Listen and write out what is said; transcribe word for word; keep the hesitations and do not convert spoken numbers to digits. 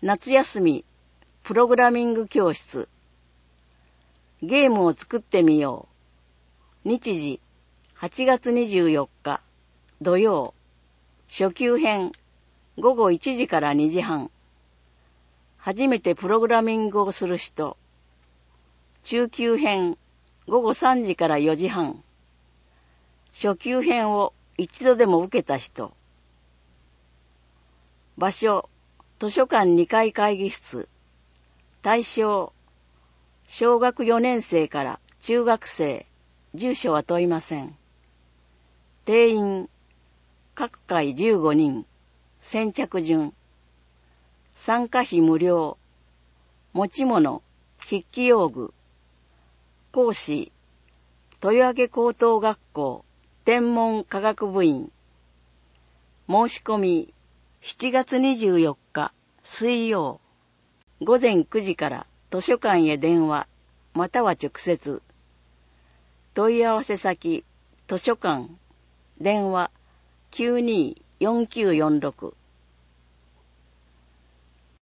夏休みプログラミング教室。ゲームを作ってみよう。日時はちがつにじゅうよっか土曜。初級編ごごいちじからにじはん。初めてプログラミングをする人。中級編ごごさんじからよじはん。初級編を一度でも受けた人。場所図書館にかい会議室。対象小学よねん生から中学生。住所は問いません。定員各回じゅうごにん。先着順。参加費無料。持ち物筆記用具。講師豊明高等学校天文科学部員。申し込みしちがつにじゅうよっか水曜。午前くじから図書館へ電話または直接。問い合わせ先図書館電話 きゅうにーよんきゅうよんろく